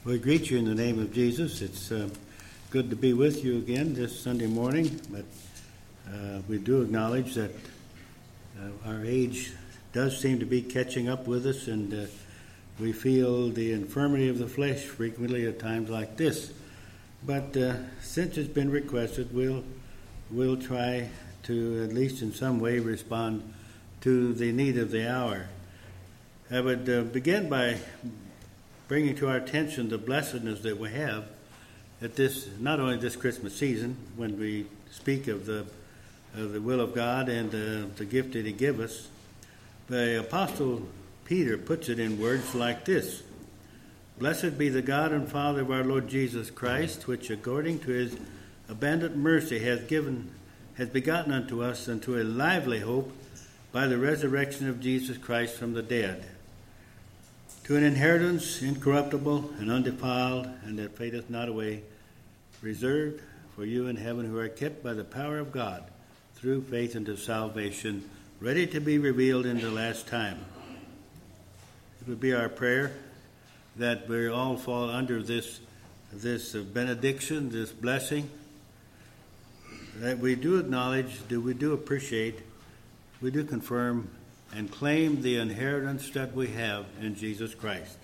We greet you in the name of Jesus. It's good to be with you again this Sunday morning, but we do acknowledge that our age does seem to be catching up with us, and we feel the infirmity of the flesh frequently at times like this. But since it's been requested, we'll try to, at least in some way, respond to the need of the hour. I would begin by bringing to our attention the blessedness that we have at this, not only this Christmas season, when we speak of the will of God and the gift that He gives us. The Apostle Peter puts it in words like this: "Blessed be the God and Father of our Lord Jesus Christ, which according to His abundant mercy has begotten unto us unto a lively hope by the resurrection of Jesus Christ from the dead, to an inheritance incorruptible and undefiled, and that fadeth not away, reserved for you in heaven, who are kept by the power of God through faith unto salvation, ready to be revealed in the last time." It would be our prayer that we all fall under this benediction, this blessing, that we do acknowledge, we do appreciate, we do confirm and claim the inheritance that we have in Jesus Christ.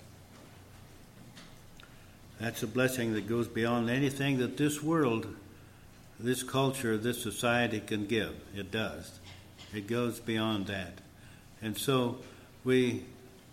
That's a blessing that goes beyond anything that this world, this culture, this society can give. It does. It goes beyond that. And so we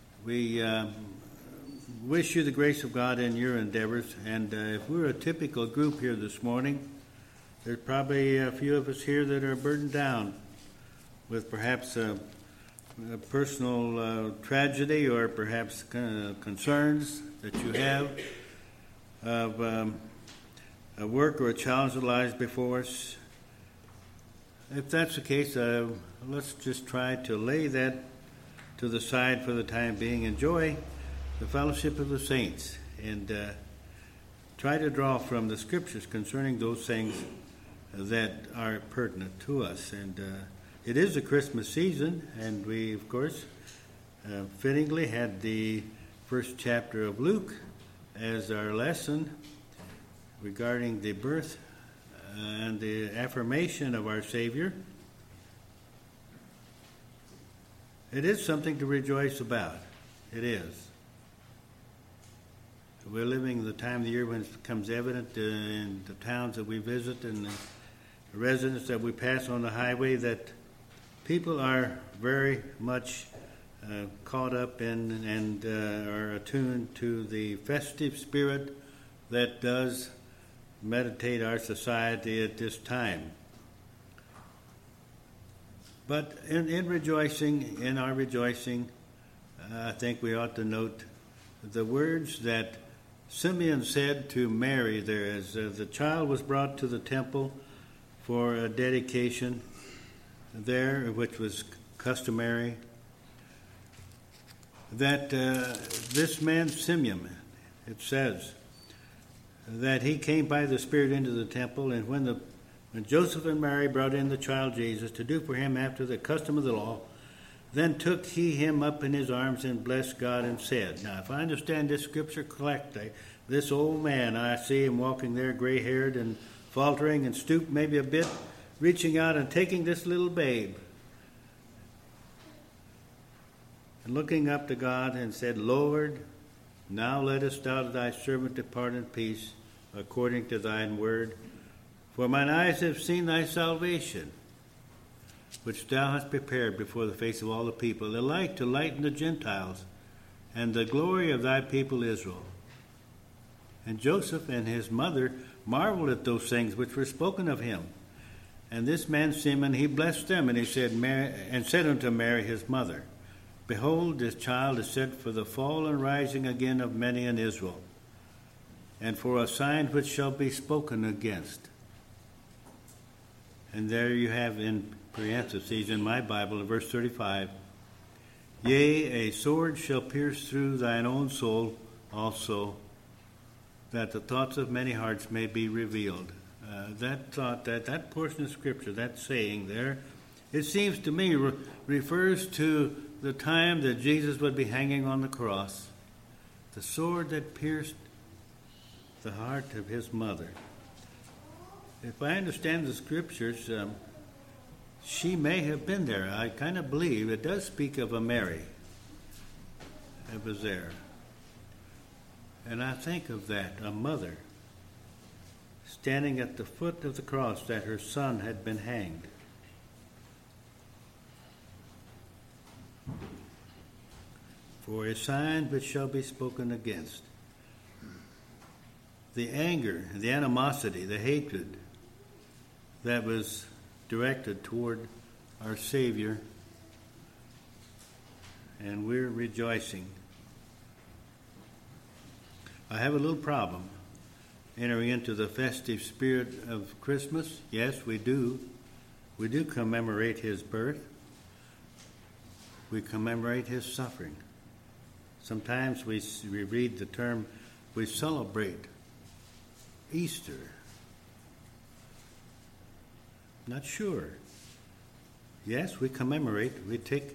wish you the grace of God in your endeavors. And if we're a typical group here this morning, there's probably a few of us here that are burdened down with perhaps a personal tragedy, or perhaps concerns that you have of a work or a challenge that lies before us. If that's the case, let's just try to lay that to the side for the time being. Enjoy the fellowship of the saints, and try to draw from the Scriptures concerning those things that are pertinent to us. And it is the Christmas season, and we, of course, fittingly had the first chapter of Luke as our lesson regarding the birth and the affirmation of our Savior. It is something to rejoice about. It is. We're living the time of the year when it becomes evident in the towns that we visit and the residents that we pass on the highway that people are very much caught up in and are attuned to the festive spirit that does meditate our society at this time. But in our rejoicing, I think we ought to note the words that Simeon said to Mary there as the child was brought to the temple for a dedication there, which was customary, that this man Simeon, it says, that he came by the Spirit into the temple, and when Joseph and Mary brought in the child Jesus to do for him after the custom of the law, then took he him up in his arms and blessed God and said. Now, if I understand this scripture correctly, this old man, I see him walking there gray-haired and faltering and stooped maybe a bit, reaching out and taking this little babe and looking up to God and said, "Lord, now lettest thou thy servant depart in peace according to thine word. For mine eyes have seen thy salvation, which thou hast prepared before the face of all the people, a light to lighten the Gentiles, and the glory of thy people Israel." And Joseph and his mother marveled at those things which were spoken of him. And this man Simeon, he blessed them, and he said, and said unto Mary his mother, "Behold, this child is set for the fall and rising again of many in Israel, and for a sign which shall be spoken against." And there you have in parentheses in my Bible, in verse 35, "Yea, a sword shall pierce through thine own soul also, that the thoughts of many hearts may be revealed." That thought, that portion of Scripture, that saying there, it seems to me refers to the time that Jesus would be hanging on the cross. The sword that pierced the heart of his mother. If I understand the scriptures, she may have been there. I kind of believe it does speak of a Mary that was there. And I think of that, a mother standing at the foot of the cross that her son had been hanged. For a sign which shall be spoken against. The anger, the animosity, the hatred that was directed toward our Savior, and we're rejoicing. I have a little problem entering into the festive spirit of Christmas. Yes, we do. We do commemorate his birth. We commemorate his suffering. Sometimes we read the term, we celebrate Easter. Not sure. Yes, we commemorate. We take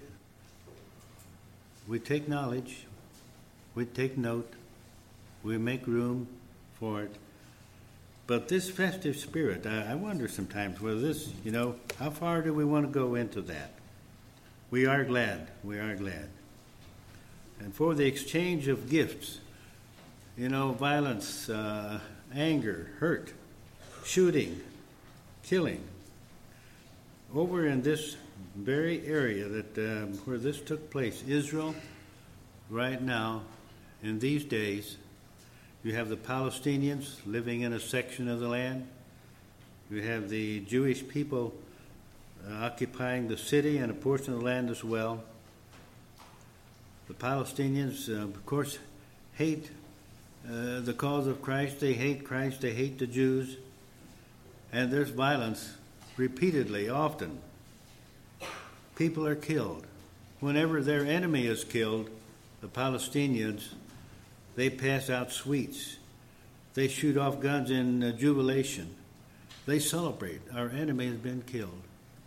knowledge. We take note. We make room for it. But this festive spirit, I wonder sometimes whether this, how far do we want to go into that? We are glad. We are glad. And for the exchange of gifts, violence, anger, hurt, shooting, killing. Over in this very area that where this took place, Israel, right now, in these days, you have the Palestinians living in a section of the land. You have the Jewish people occupying the city and a portion of the land as well. The Palestinians, of course, hate the cause of Christ. They hate Christ. They hate the Jews. And there's violence repeatedly, often. People are killed. Whenever their enemy is killed, the Palestinians, they pass out sweets. They shoot off guns in jubilation. They celebrate. Our enemy has been killed.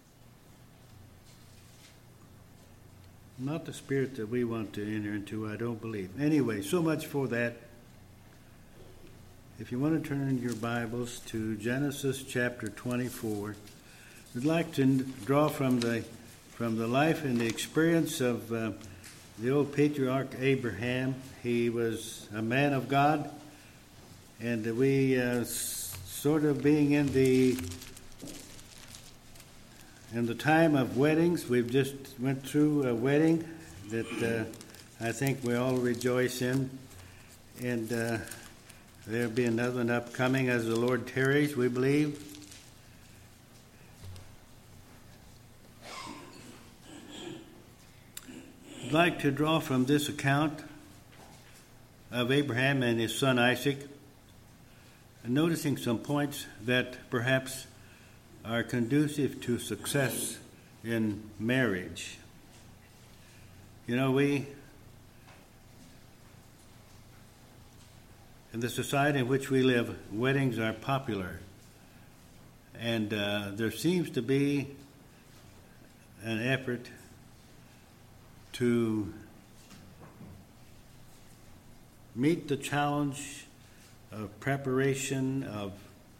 Not the spirit that we want to enter into, I don't believe. Anyway, so much for that. If you want to turn your Bibles to Genesis chapter 24, I'd like to draw from the life and the experience of the old patriarch Abraham. He was a man of God, and we sort of being in the time of weddings. We've just went through a wedding that I think we all rejoice in, and there'll be another one upcoming as the Lord tarries, we believe. I'd like to draw from this account of Abraham and his son Isaac, and noticing some points that perhaps are conducive to success in marriage. We, in the society in which we live, weddings are popular, and there seems to be an effort to meet the challenge of preparation, of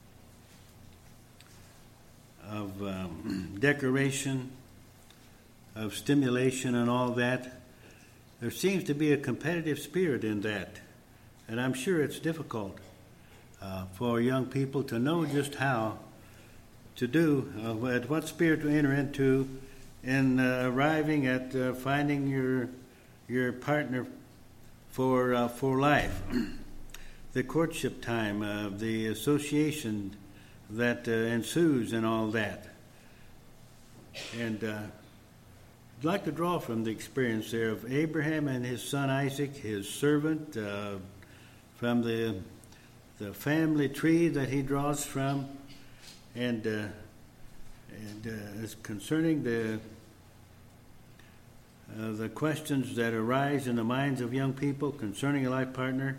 decoration, of stimulation and all that. There seems to be a competitive spirit in that, and I'm sure it's difficult for young people to know just how to do, at what spirit to enter into in arriving at finding your partner for life. The courtship time, the association that ensues and all that. And I'd like to draw from the experience there of Abraham and his son Isaac, his servant, from the family tree that he draws from, and as concerning the questions that arise in the minds of young people concerning a life partner.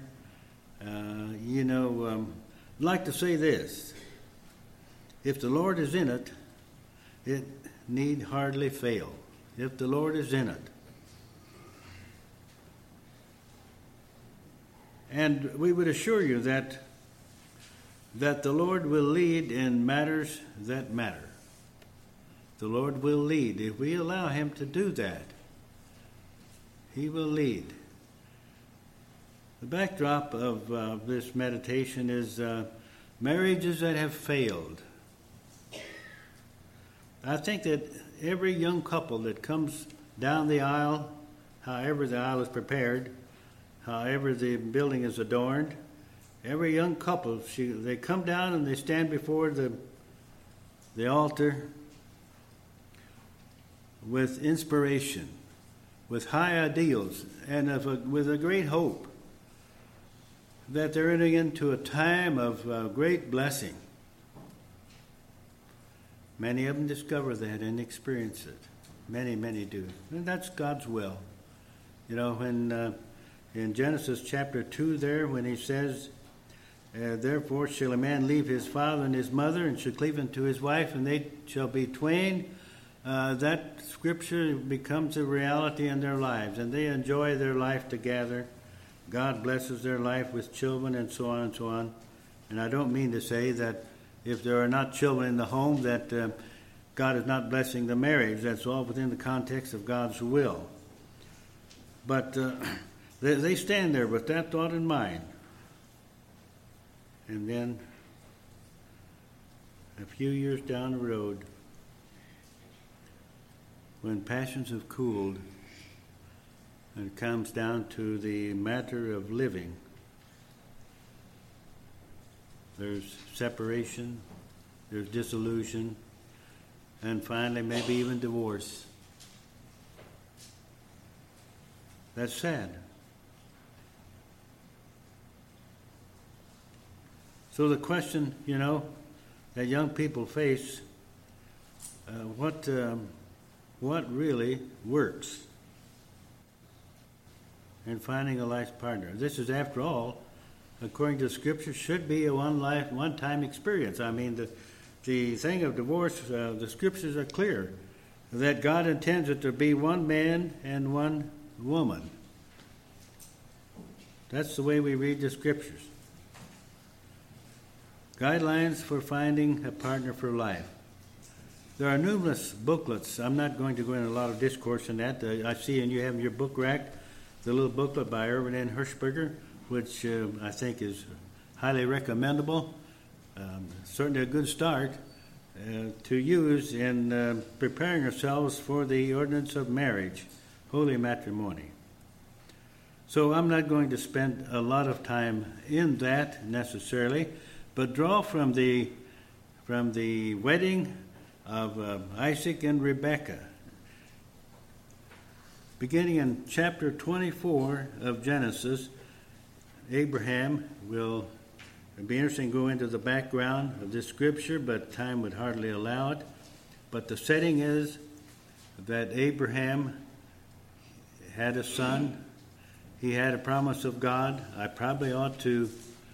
I'd like to say this. If the Lord is in it, it need hardly fail. If the Lord is in it. And we would assure you that that the Lord will lead in matters that matter. The Lord will lead. If we allow him to do that, he will lead. The backdrop of this meditation is marriages that have failed. I think that every young couple that comes down the aisle, however the aisle is prepared, however the building is adorned, every young couple, they come down and they stand before the altar with inspiration, with high ideals, and with a great hope that they're entering into a time of great blessing. Many of them discover that and experience it. Many, many do. And that's God's will. You know, when in Genesis chapter 2 there, when he says, therefore shall a man leave his father and his mother, and shall cleave unto his wife, and they shall be twain, that scripture becomes a reality in their lives, and they enjoy their life together. God blesses their life with children, and so on and so on. And I don't mean to say that if there are not children in the home that God is not blessing the marriage. That's all within the context of God's will. But they stand there with that thought in mind. And then a few years down the road, when passions have cooled and it comes down to the matter of living, there's separation, there's disillusion, and finally maybe even divorce. That's sad. So the question, that young people face, what really works in finding a life partner? This is, after all, according to Scripture, should be a one-time experience. I mean, the thing of divorce, the Scriptures are clear that God intends it to be one man and one woman. That's the way we read the Scriptures. Guidelines for finding a partner for life. There are numerous booklets. I'm not going to go into a lot of discourse on that. I see, and you have in your book rack, the little booklet by Irvin N. Hershberger, which I think is highly recommendable. Certainly a good start to use in preparing ourselves for the ordinance of marriage, holy matrimony. So I'm not going to spend a lot of time in that necessarily, but draw from the wedding of Isaac and Rebekah. Beginning in chapter 24 of Genesis, Abraham will be interesting to go into the background of this scripture, but time would hardly allow it. But the setting is that Abraham had a son. He had a promise of God. I probably ought to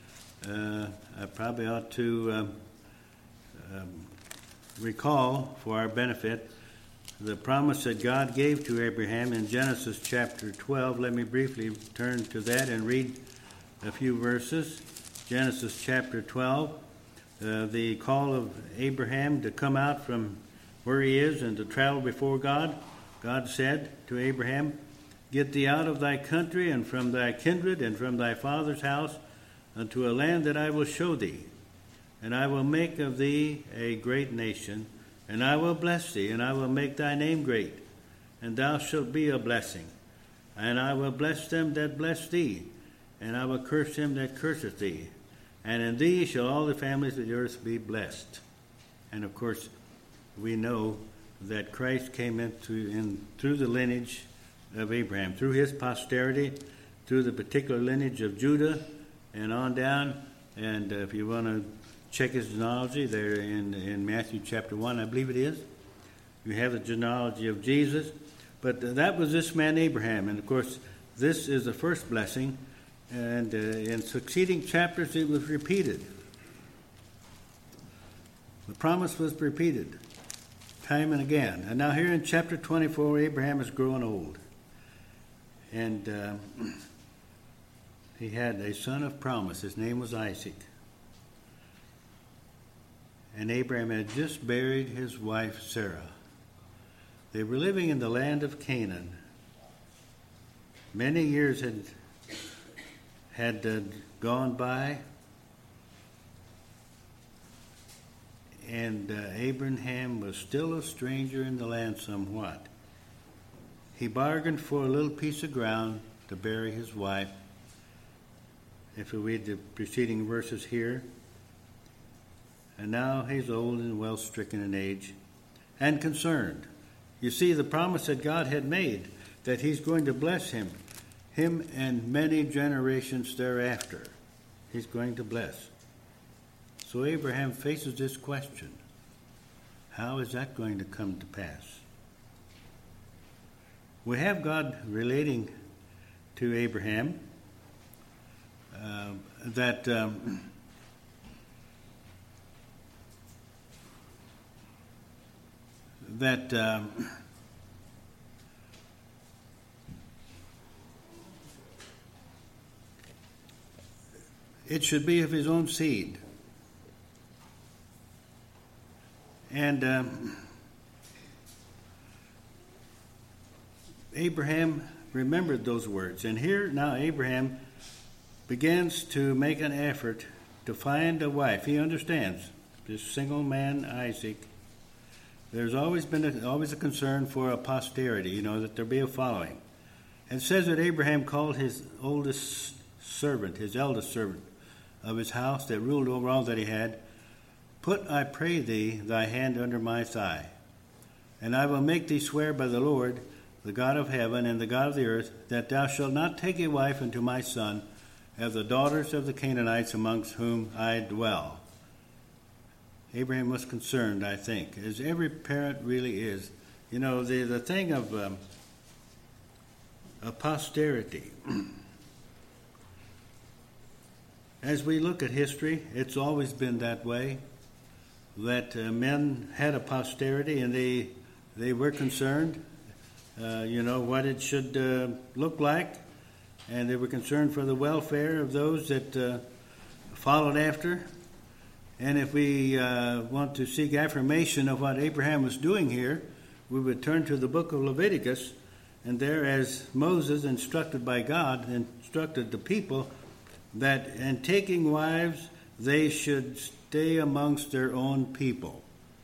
recall for our benefit the promise that God gave to Abraham in Genesis chapter 12. Let me briefly turn to that and read a few verses. Genesis chapter 12, the call of Abraham to come out from where he is and to travel before God. God said to Abraham, "Get thee out of thy country and from thy kindred and from thy father's house unto a land that I will show thee. And I will make of thee a great nation, and I will bless thee, and I will make thy name great, and thou shalt be a blessing. And I will bless them that bless thee, and I will curse him that curseth thee. And in thee shall all the families of the earth be blessed." And of course, we know that Christ came through the lineage of Abraham, through his posterity, through the particular lineage of Judah, and on down. And if you want to check his genealogy there in Matthew chapter 1, I believe it is, you have the genealogy of Jesus. But that was this man Abraham. And of course, this is the first blessing. And in succeeding chapters, it was repeated. The promise was repeated time and again. And now here in chapter 24, Abraham is growing old. And he had a son of promise. His name was Isaac. and Abraham had just buried his wife Sarah. They were living in the land of Canaan. Many years had gone by, and Abraham was still a stranger in the land somewhat. He bargained for a little piece of ground to bury his wife. If we read the preceding verses here, and now he's old and well stricken in age and concerned. You see the promise that God had made, that he's going to bless him and many generations thereafter. He's going to bless. So Abraham faces this question. How is that going to come to pass? We have God relating to Abraham that it should be of his own seed. And Abraham remembered those words. And here now Abraham begins to make an effort to find a wife. He understands this single man, Isaac. There's always been a concern for a posterity, that there be a following. And it says that Abraham called his eldest servant of his house that ruled over all that he had, "Put, I pray thee, thy hand under my thigh, and I will make thee swear by the Lord, the God of heaven and the God of the earth, that thou shalt not take a wife unto my son of the daughters of the Canaanites amongst whom I dwell." Abraham was concerned, I think, as every parent really is. The thing of posterity. As we look at history, it's always been that way, that men had a posterity and they were concerned, what it should look like, and they were concerned for the welfare of those that followed after. And if we want to seek affirmation of what Abraham was doing here, we would turn to the book of Leviticus, and there, as Moses, instructed by God, instructed the people that in taking wives, they should stay amongst their own people.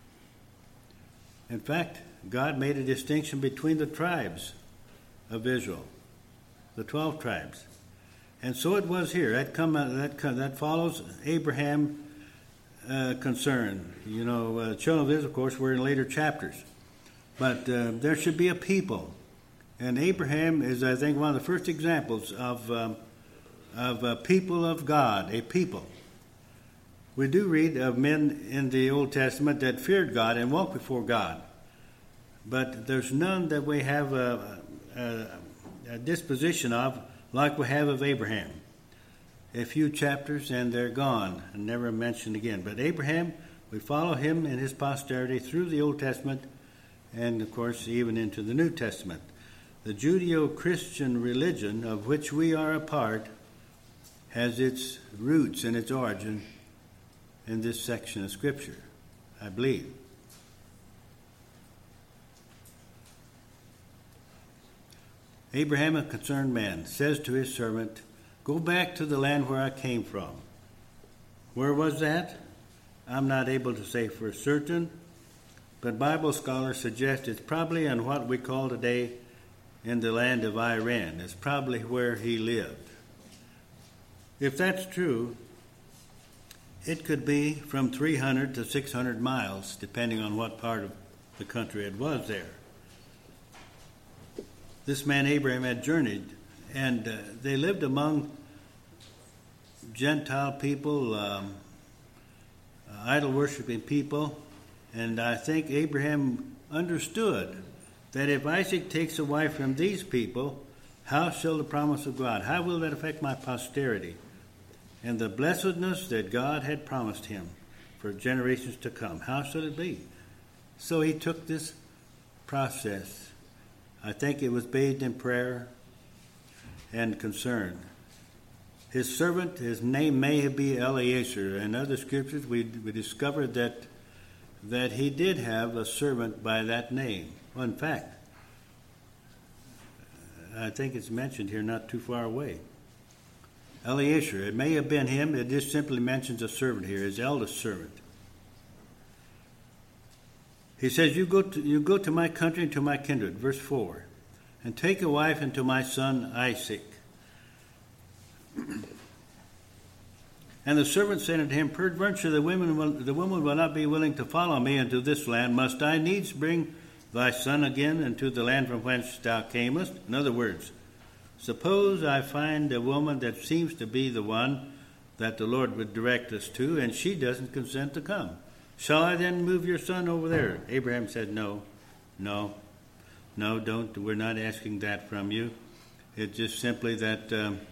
In fact, God made a distinction between the tribes of Israel, the 12 tribes. And so it was here. That follows Abraham concern. Children of Israel, of course, were in later chapters. But there should be a people. And Abraham is, I think, one of the first examples of a people of God, a people. We do read of men in the Old Testament that feared God and walked before God. But there's none that we have a disposition of like we have of Abraham. A few chapters and they're gone and never mentioned again. But Abraham, we follow him and his posterity through the Old Testament and, of course, even into the New Testament. The Judeo-Christian religion of which we are a part has its roots and its origin in this section of Scripture, I believe. Abraham, a concerned man, says to his servant, "Go back to the land where I came from." Where was that? I'm not able to say for certain, but Bible scholars suggest it's probably in what we call today in the land of Iran. It's probably where he lived. If that's true, it could be from 300 to 600 miles, depending on what part of the country it was there. This man Abraham had journeyed, and they lived among Gentile people, idol-worshiping people, and I think Abraham understood that if Isaac takes a wife from these people, how shall the promise of God, how will that affect my posterity? And the blessedness that God had promised him for generations to come, how shall it be? So he took this process. I think it was bathed in prayer and concern. His servant, his name may be Eliezer. In other scriptures, we discovered that that he did have a servant by that name. Well, in fact, I think it's mentioned here not too far away. Eleazar, it may have been him. It just simply mentions a servant here, his eldest servant. He says, you go to my country and to my kindred, verse 4, and take a wife unto my son Isaac. And the servant said unto him, peradventure the woman will not be willing to follow me into this land. Must I needs bring thy son again into the land from whence thou camest? In other words, suppose I find a woman that seems to be the one that the Lord would direct us to, and she doesn't consent to come. Shall I then move your son over there? Abraham said, No, don't. We're not asking that from you. It's just simply that,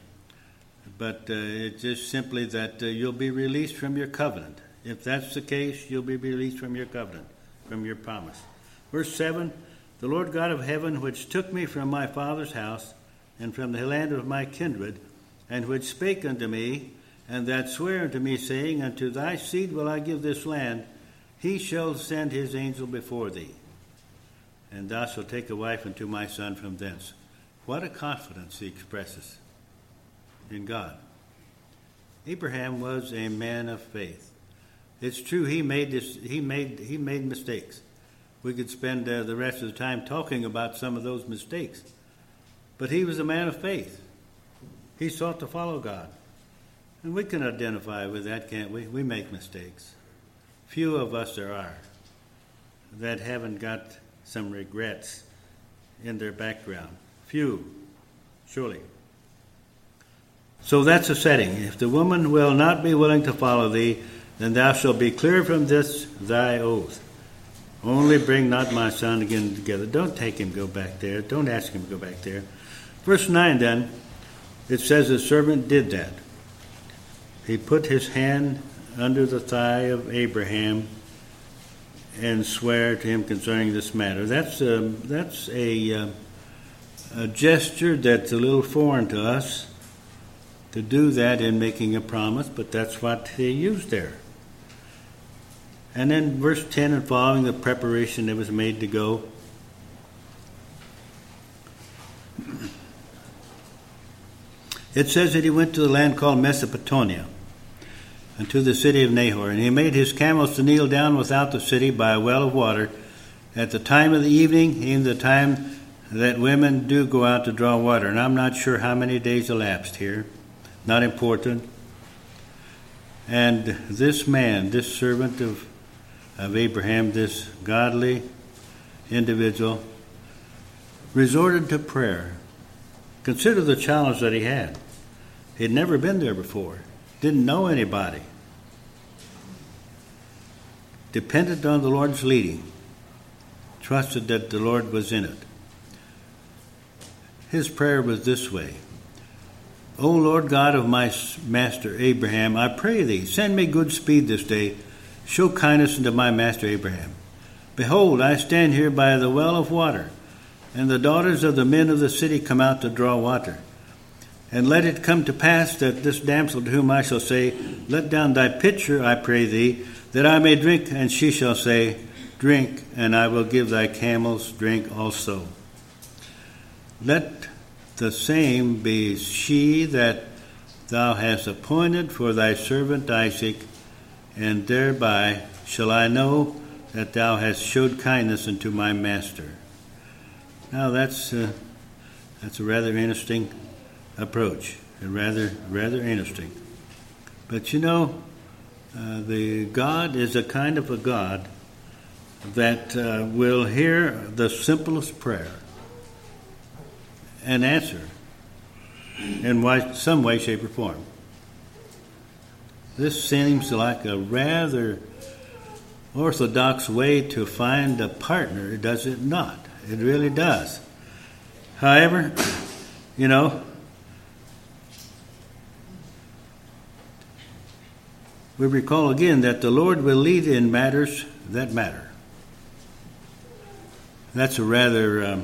you'll be released from your covenant. If that's the case, you'll be released from your covenant, from your promise. Verse 7, the Lord God of heaven, which took me from my father's house and from the land of my kindred, and which spake unto me, and that sware unto me, saying, unto thy seed will I give this land, he shall send his angel before thee, and thou shalt take a wife unto my son from thence. What a confidence he expresses in God. Abraham was a man of faith. It's true he made mistakes. We could spend the rest of the time talking about some of those mistakes. But he was a man of faith. He sought to follow God. And we can identify with that, can't we? We make mistakes. Few of us there are that haven't got some regrets in their background. Few, surely. So that's a setting. If the woman will not be willing to follow thee, then thou shalt be clear from this thy oath. Only bring not my son again together. Don't take him, go back there. Don't ask him to go back there. Verse 9 then, it says the servant did that. He put his hand under the thigh of Abraham and swear to him concerning this matter. That's a gesture that's a little foreign to us, to do that in making a promise, but that's what he used there. And then verse 10 and following, the preparation that was made to go. It says that he went to the land called Mesopotamia, and to the city of Nahor. And he made his camels to kneel down without the city by a well of water at the time of the evening, in the time that women do go out to draw water. And I'm not sure how many days elapsed here. Not important. And this man, this servant of Abraham, this godly individual, resorted to prayer. Consider the challenge that he had. He had never been there before. Didn't know anybody. Depended on the Lord's leading. Trusted that the Lord was in it. His prayer was this way. O Lord God of my master Abraham, I pray thee, send me good speed this day. Show kindness unto my master Abraham. Behold, I stand here by the well of water, and the daughters of the men of the city come out to draw water. And let it come to pass that this damsel to whom I shall say, let down thy pitcher, I pray thee, that I may drink, and she shall say, drink, and I will give thy camels drink also. Let the same be she that thou hast appointed for thy servant Isaac, and thereby shall I know that thou hast showed kindness unto my master. Now that's a rather interesting approach, rather interesting. But you know, the God is a kind of a God that will hear the simplest prayer and answer in some way, shape, or form. This seems like a rather orthodox way to find a partner, does it not? It really does. However, you know, we recall again that the Lord will lead in matters that matter. That's a rather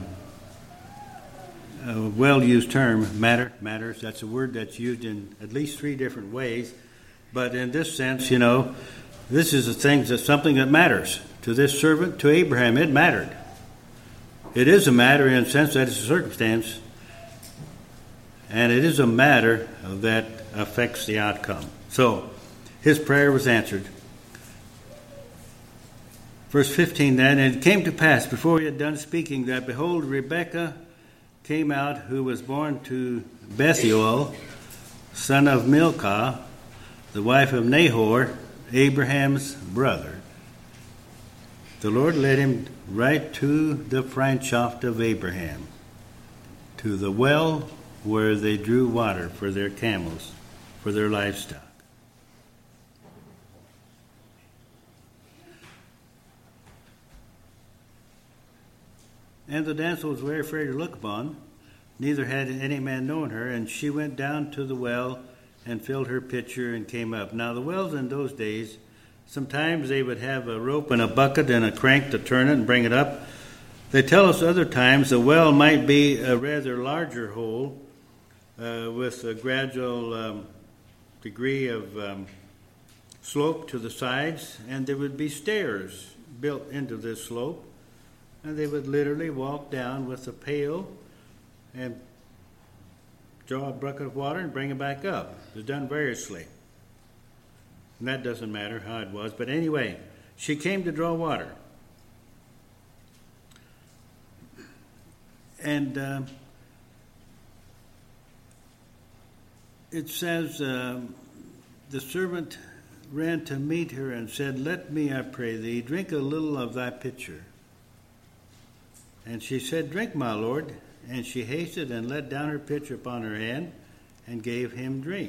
well-used term, matters. That's a word that's used in at least 3 different ways. But in this sense, you know, this is something that matters to this servant, to Abraham. It mattered. It is a matter in the sense that it's a circumstance, and it is a matter that affects the outcome. So, his prayer was answered. Verse 15 then, and it came to pass, before he had done speaking, that behold, Rebekah came out, who was born to Bethuel, son of Milcah, the wife of Nahor, Abraham's brother. The Lord led him right to the Freundschaft of Abraham, to the well where they drew water for their camels, for their livestock. And the damsel was very afraid to look upon, neither had any man known her, and she went down to the well and filled her pitcher and came up. Now the wells in those days, sometimes they would have a rope and a bucket and a crank to turn it and bring it up. They tell us other times the well might be a rather larger hole with a gradual degree of slope to the sides, and there would be stairs built into this slope, and they would literally walk down with a pail and draw a bucket of water and bring it back up. It was done variously. And that doesn't matter how it was. But anyway, she came to draw water. And it says, the servant ran to meet her and said, let me, I pray thee, drink a little of thy pitcher. And she said, drink, my lord. And she hasted and let down her pitcher upon her hand and gave him drink.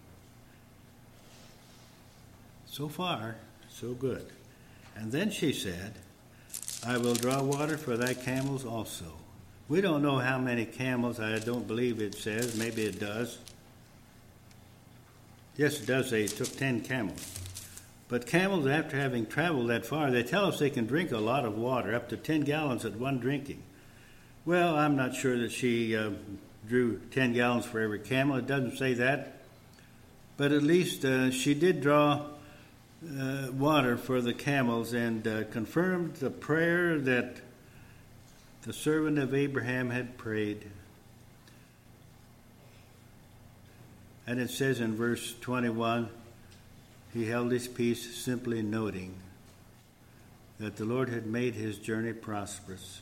So far, so good. And then she said, I will draw water for thy camels also. We don't know how many camels. I don't believe it says. Maybe it does. Yes, it does say it took 10 camels. But camels, after having traveled that far, they tell us they can drink a lot of water, up to 10 gallons at one drinking. Well, I'm not sure that she drew 10 gallons for every camel. It doesn't say that. But at least she did draw water for the camels and confirmed the prayer that the servant of Abraham had prayed. And it says in verse 21, he held his peace, simply noting that the Lord had made his journey prosperous.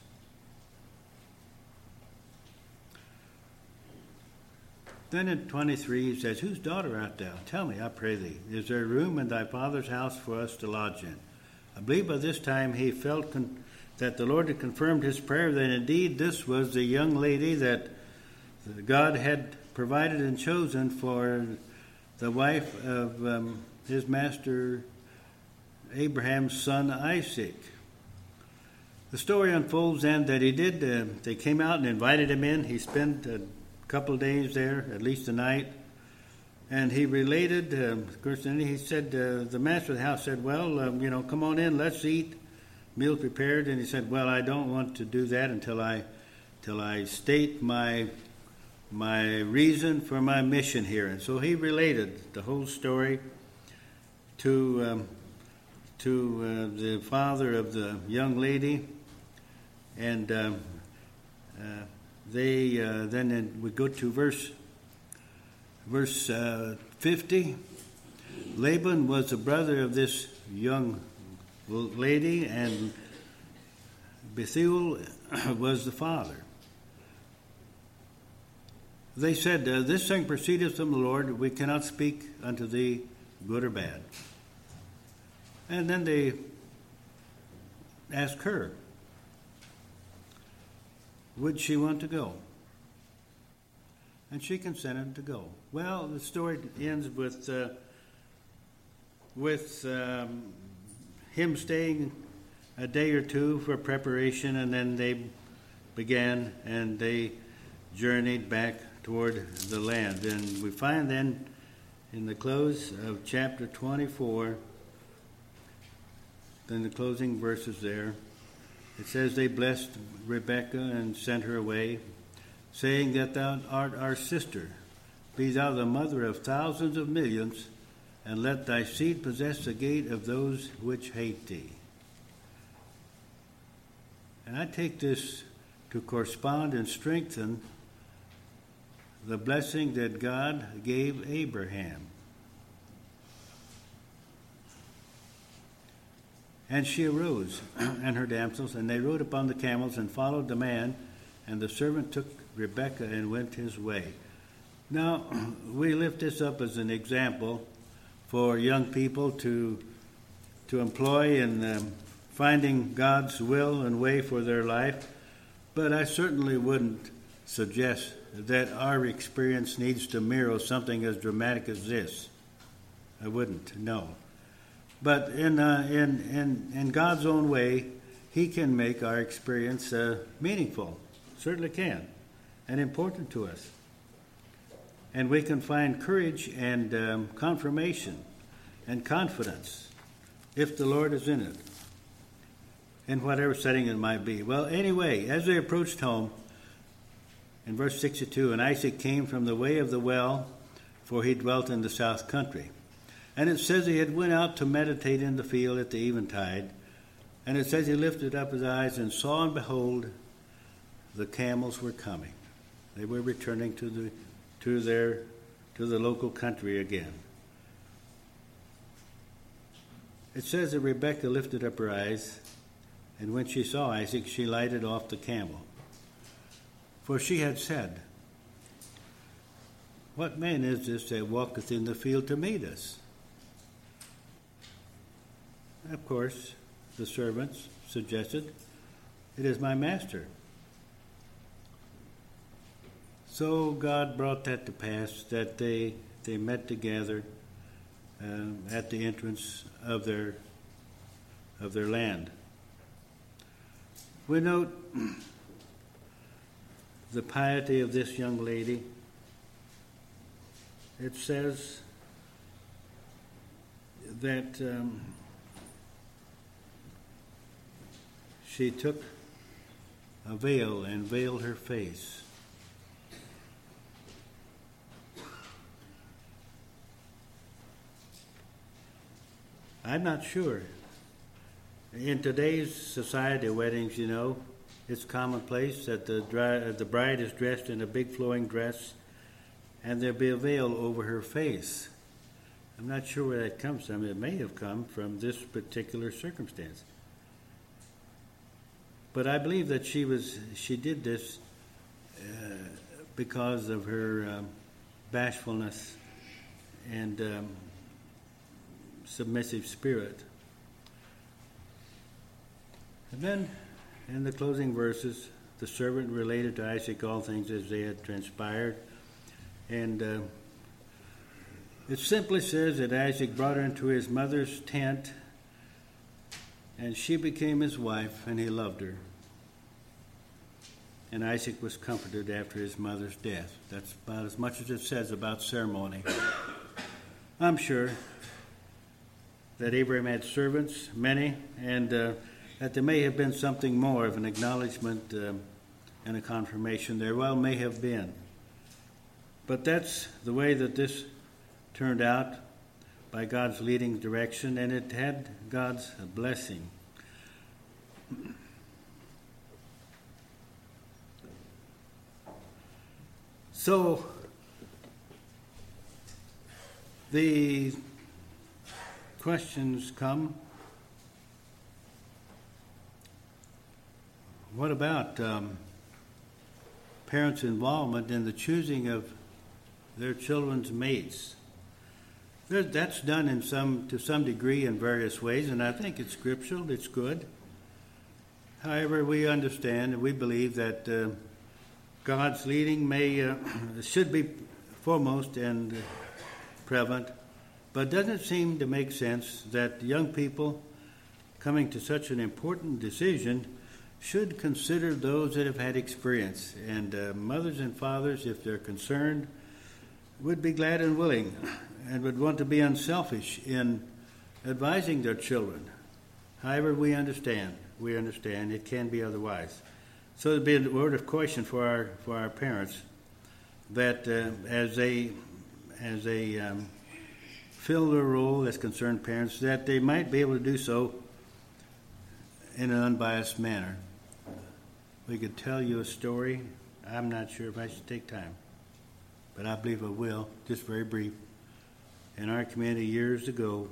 Then in 23 he says, whose daughter art thou? Tell me, I pray thee. Is there room in thy father's house for us to lodge in? I believe by this time he felt that the Lord had confirmed his prayer, that indeed this was the young lady that God had provided and chosen for the wife of his master Abraham's son Isaac. The story unfolds then that they came out and invited him in. He spent a couple of days there, at least a night, and he related, of course, and he said, the master of the house said, well, come on in, let's eat. Meal prepared, and he said, well, I don't want to do that until I state my reason for my mission here. And so he related the whole story to the father of the young lady, and they then we go to verse 50. Laban was the brother of this young lady, and Bethuel was the father. They said, this thing proceedeth from the Lord, we cannot speak unto thee good or bad. And then they asked her, would she want to go? And she consented to go. Well, the story ends with him staying a day or two for preparation, and then they began and they journeyed back toward the land. And we find then in the close of chapter 24, then the closing verses there, it says they blessed Rebekah and sent her away, saying that thou art our sister, be thou the mother of thousands of millions, and let thy seed possess the gate of those which hate thee. And I take this to correspond and strengthen the blessing that God gave Abraham. And she arose, and her damsels, and they rode upon the camels and followed the man, and the servant took Rebekah and went his way. Now, we lift this up as an example for young people to employ in finding God's will and way for their life, but I certainly wouldn't suggest that our experience needs to mirror something as dramatic as this. I wouldn't, no. But in God's own way, He can make our experience meaningful. Certainly can, and important to us. And we can find courage and confirmation and confidence if the Lord is in it, in whatever setting it might be. Well, anyway, as they approached home, in verse 62, and Isaac came from the way of the well, for he dwelt in the south country. And it says he had went out to meditate in the field at the eventide. And it says he lifted up his eyes and saw, and behold, the camels were coming. They were returning to the local country again. It says that Rebekah lifted up her eyes, and when she saw Isaac, she lighted off the camel. For she had said, what man is this that walketh in the field to meet us? Of course, the servants suggested, it is my master. So God brought that to pass, that they met together at the entrance of their land. We note the piety of this young lady. It says that she took a veil and veiled her face. I'm not sure. In today's society, weddings, it's commonplace that the bride is dressed in a big flowing dress and there'll be a veil over her face. I'm not sure where that comes from. It may have come from this particular circumstance. But I believe that she did this because of her bashfulness and submissive spirit. And then, in the closing verses, the servant related to Isaac all things as they had transpired. And it simply says that Isaac brought her into his mother's tent, and she became his wife, and he loved her. And Isaac was comforted after his mother's death. That's about as much as it says about ceremony. I'm sure that Abraham had servants, many, and that there may have been something more of an acknowledgement and a confirmation there. Well, may have been. But that's the way that this turned out, by God's leading direction, and it had God's blessing. So, the questions come. What about parents' involvement in the choosing of their children's mates? That's done to some degree in various ways, and I think it's scriptural, it's good. However, we understand and we believe that God's leading should be foremost and prevalent, but doesn't it seem to make sense that young people coming to such an important decision should consider those that have had experience, and mothers and fathers, if they're concerned, would be glad and willing and would want to be unselfish in advising their children. However, we understand it can be otherwise. So it'd be a word of caution for our parents that as they fill their role as concerned parents, that they might be able to do so in an unbiased manner. We could tell you a story. I'm not sure if I should take time, but I believe I will, just very brief. In our community years ago,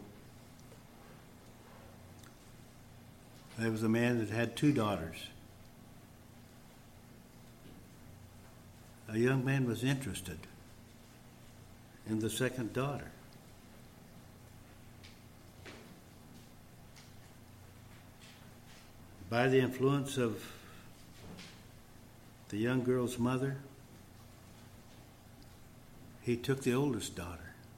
there was a man that had 2 daughters. A young man was interested in the second daughter. By the influence of the young girl's mother, he took the oldest daughter.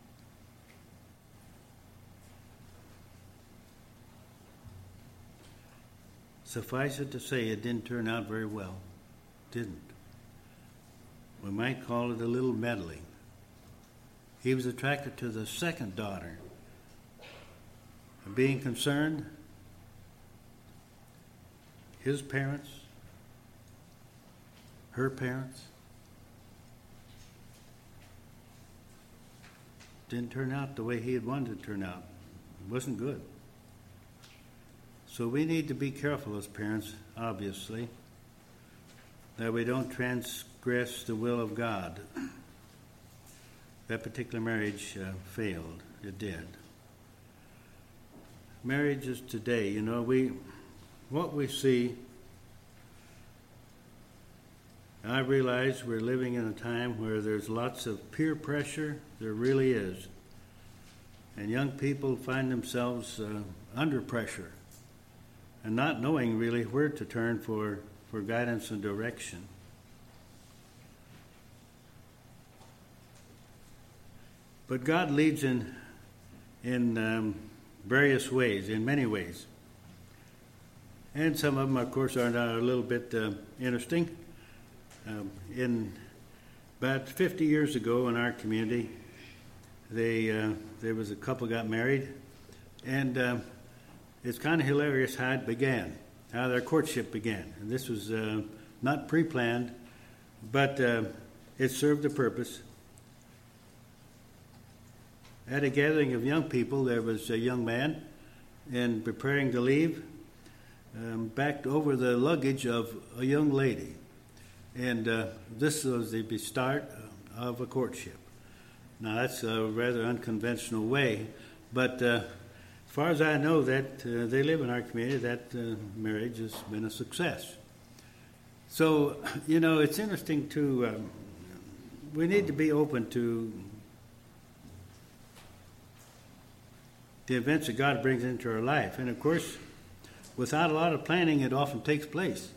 Suffice it to say, it didn't turn out very well. Didn't. We might call it a little meddling. He was attracted to the second daughter. And being concerned, his parents, her parents, didn't turn out the way he had wanted to turn out. It wasn't good. So we need to be careful as parents, obviously, that we don't transgress the will of God. That particular marriage failed. It did. Marriages today, what we see, I realize we're living in a time where there's lots of peer pressure. There really is. And young people find themselves under pressure and not knowing really where to turn for guidance and direction. But God leads in various ways, in many ways. And some of them, of course, are a little bit interesting. About 50 years ago in our community, there was a couple got married, and it's kind of hilarious how it began, how their courtship began. And this was not pre-planned, but it served a purpose. At a gathering of young people, there was a young man, and preparing to leave, backed over the luggage of a young lady. And this was the start of a courtship. Now, that's a rather unconventional way, but as far as I know, that they live in our community, that marriage has been a success. So, it's interesting we need to be open to the events that God brings into our life. And of course, without a lot of planning, it often takes place.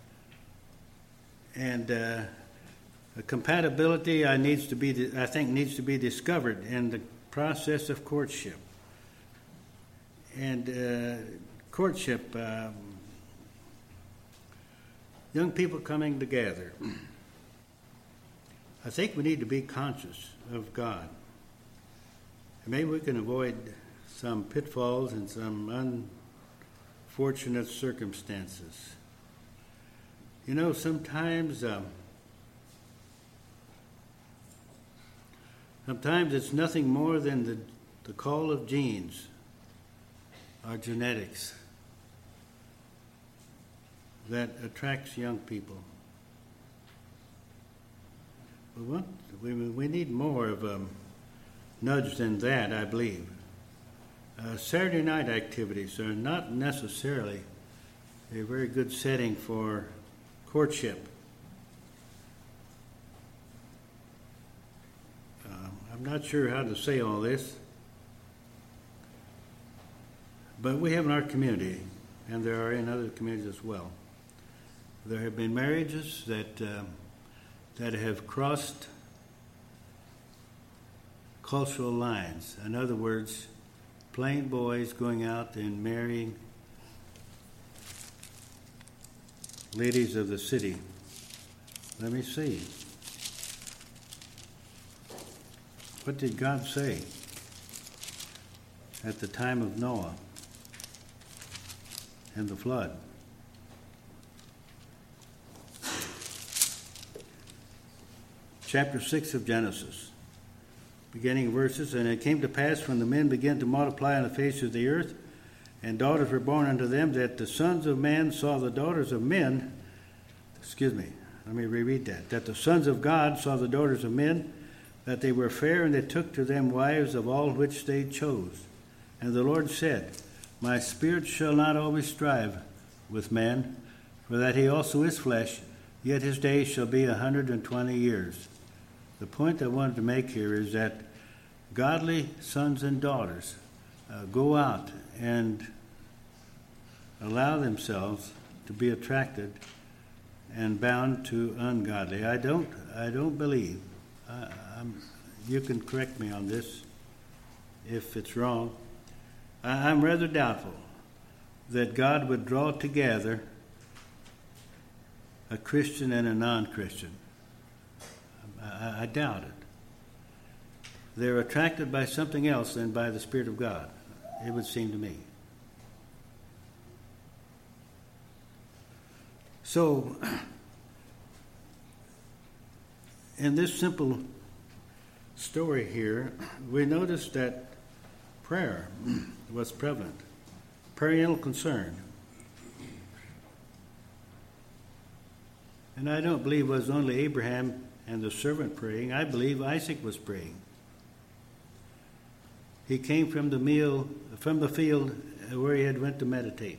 And compatibility, I think, needs to be discovered in the process of courtship. And courtship, young people coming together. I think we need to be conscious of God. And maybe we can avoid some pitfalls and some unfortunate circumstances. Sometimes it's nothing more than the call of genes, our genetics, that attracts young people. We need more of a nudge than that, I believe. Saturday night activities are not necessarily a very good setting for courtship. I'm not sure how to say all this, but we have in our community, and there are in other communities as well, there have been marriages that have crossed cultural lines. In other words, plain boys going out and marrying ladies of the city. Let me see. What did God say at the time of Noah and the flood? Chapter 6 of Genesis. beginning verses. And it came to pass when the men began to multiply on the face of the earth, and daughters were born unto them, that the sons of men saw the daughters of men. Let me reread that. That the sons of God saw the daughters of men, that they were fair, and they took to them wives of all which they chose. And the Lord said, My spirit shall not always strive with man, for that he also is flesh, yet his days shall be 120 years. The point I wanted to make here is that godly sons and daughters go out and allow themselves to be attracted and bound to ungodly. I don't believe. You can correct me on this if it's wrong. I'm rather doubtful that God would draw together a Christian and a non-Christian. I doubt it. They're attracted by something else than by the Spirit of God, it would seem to me. So, in this simple story here, we notice that prayer was prevalent, parental concern. And I don't believe it was only Abraham and the servant praying. I believe Isaac was praying. He came from the field where he had went to meditate.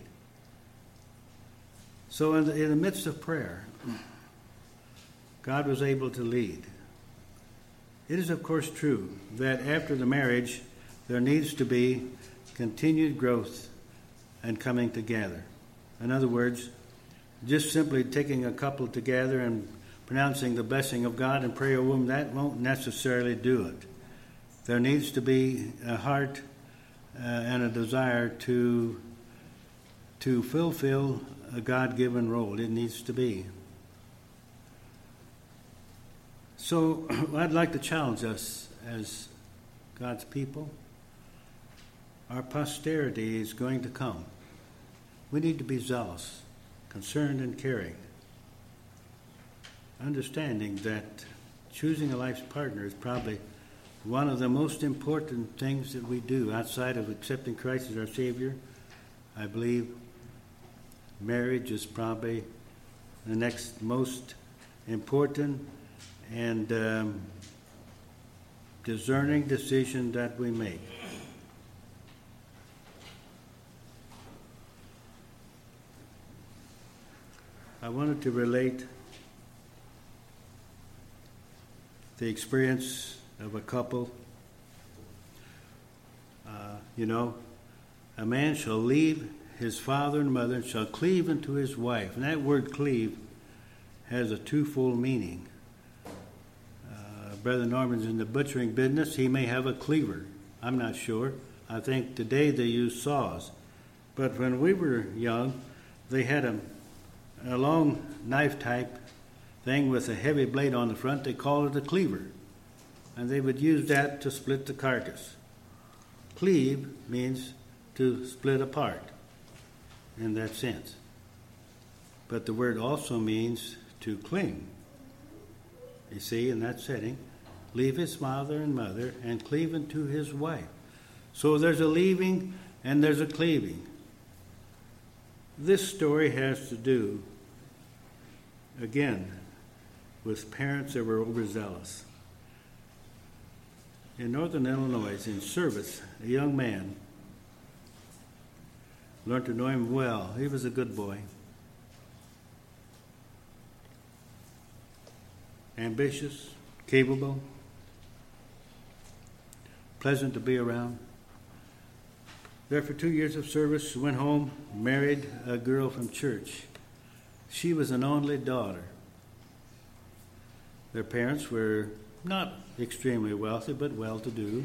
So in the midst of prayer, God was able to lead. It is, of course, true that after the marriage, there needs to be continued growth and coming together. In other words, just simply taking a couple together and pronouncing the blessing of God and pray over them, that won't necessarily do it. There needs to be a heart and a desire to fulfill a God-given role. It needs to be. So I'd like to challenge us as God's people. Our posterity is going to come. We need to be zealous, concerned, and caring, understanding that choosing a life's partner is probably one of the most important things that we do outside of accepting Christ as our Savior. I believe marriage is probably the next most important and discerning decision that we make. I wanted to relate the experience of a couple. A man shall leave his father and mother and shall cleave unto his wife. And that word cleave has a twofold meaning. Brother Norman's in the butchering business. He may have a cleaver. I'm not sure. I think today they use saws. But when we were young, they had a long knife type thing with a heavy blade on the front. They called it a cleaver. And they would use that to split the carcass. Cleave means to split apart in that sense. But the word also means to cling. You see, in that setting, leave his father and mother and cleave unto his wife. So there's a leaving and there's a cleaving. This story has to do, again, with parents that were overzealous. In northern Illinois, in Service, a young man learned to know him well. He was a good boy. Ambitious, capable, pleasant to be around. There for 2 years of service, went home, married a girl from church. She was an only daughter. Their parents were not extremely wealthy, but well-to-do.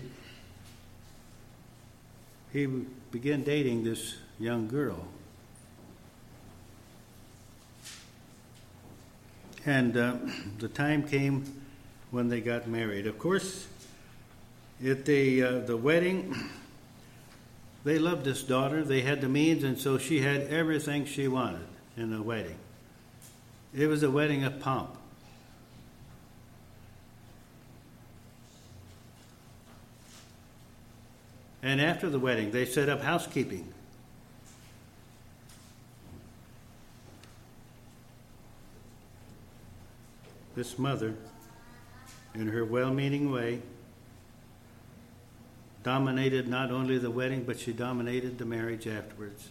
He began dating this young girl. And the time came when they got married. Of course, at the wedding, they loved this daughter. They had the means, and so she had everything she wanted in the wedding. It was a wedding of pomp. And after the wedding, they set up housekeeping. This mother, in her well-meaning way, dominated not only the wedding, but she dominated the marriage afterwards.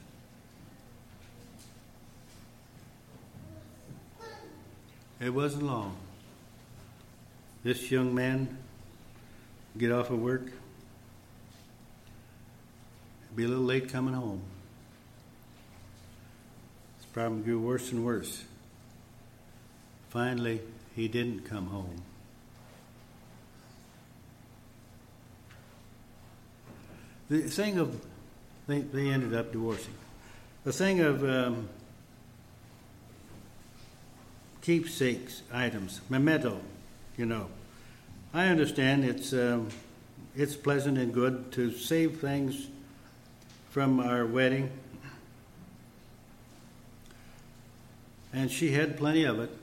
It wasn't long. This young man get off of work, be a little late coming home. His problem grew worse and worse. Finally, he didn't come home. The thing of, they ended up divorcing. The thing of keepsakes, items, memento, I understand it's pleasant and good to save things from our wedding. And she had plenty of it.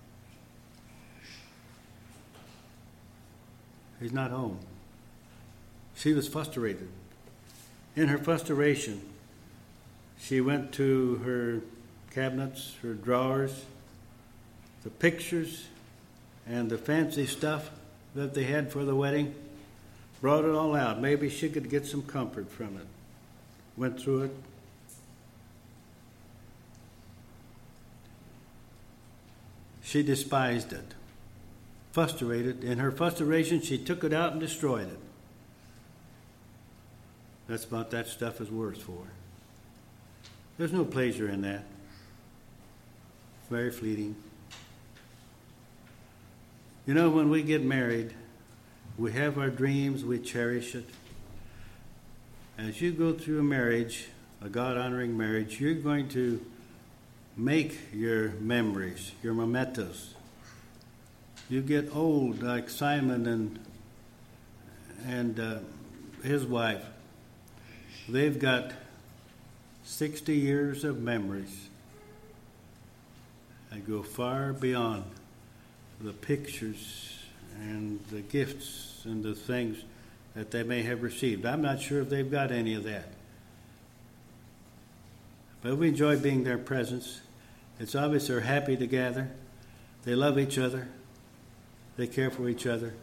He's not home. She was frustrated. In her frustration, she went to her cabinets, her drawers, the pictures, and the fancy stuff that they had for the wedding, brought it all out. Maybe she could get some comfort from it. Went through it. She despised it. Frustrated. In her frustration, she took it out and destroyed it. That's what that stuff is worth for. There's no pleasure in that. Very fleeting. When we get married, we have our dreams, we cherish it. As you go through a marriage, a God-honoring marriage, you're going to make your memories, your mementos. You get old like Simon and his wife. They've got 60 years of memories that go far beyond the pictures and the gifts and the things that they may have received. I'm not sure if they've got any of that. But we enjoy being their presence. It's obvious they're happy together. They love each other. They care for each other.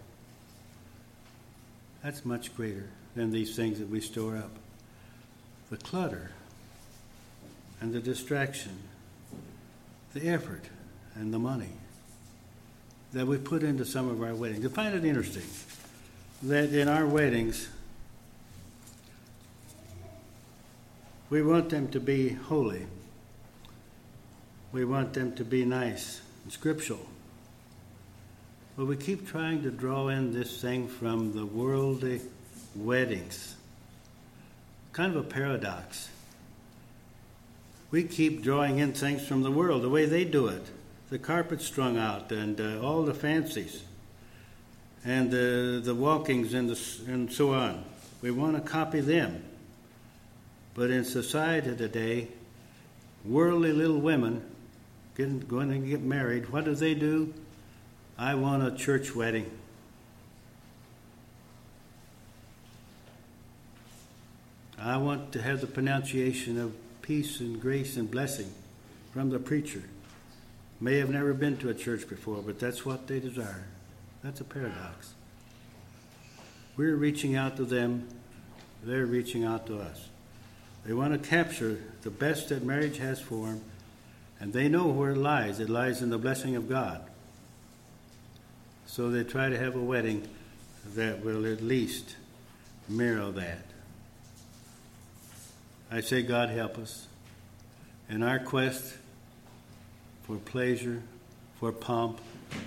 That's much greater than these things that we store up. The clutter and the distraction, the effort and the money that we put into some of our weddings. I find it interesting that in our weddings, we want them to be holy. We want them to be nice and scriptural. But we keep trying to draw in this thing from the worldly weddings. Kind of a paradox. We keep drawing in things from the world, the way they do it. The carpet strung out and all the fancies and the walkings and so on. We want to copy them. But in society today, worldly little women going to get married, what do? I want a church wedding. I want to have the pronunciation of peace and grace and blessing from the preacher. May have never been to a church before, but that's what they desire. That's a paradox. We're reaching out to them. They're reaching out to us. They want to capture the best that marriage has for them, and they know where it lies. It lies in the blessing of God. So they try to have a wedding that will at least mirror that. I say, God help us in our quest for pleasure, for pomp.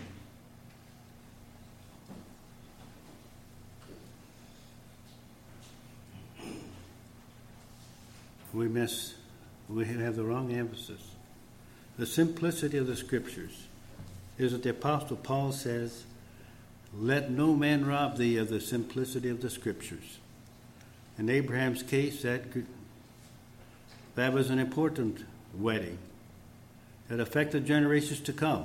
We have the wrong emphasis. The simplicity of the Scriptures is that the Apostle Paul says, let no man rob thee of the simplicity of the Scriptures. In Abraham's case, that was an important wedding that affected generations to come.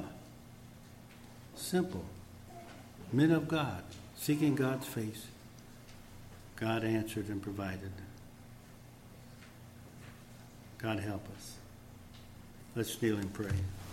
Simple. Men of God, seeking God's face. God answered and provided. God help us. Let's kneel and pray.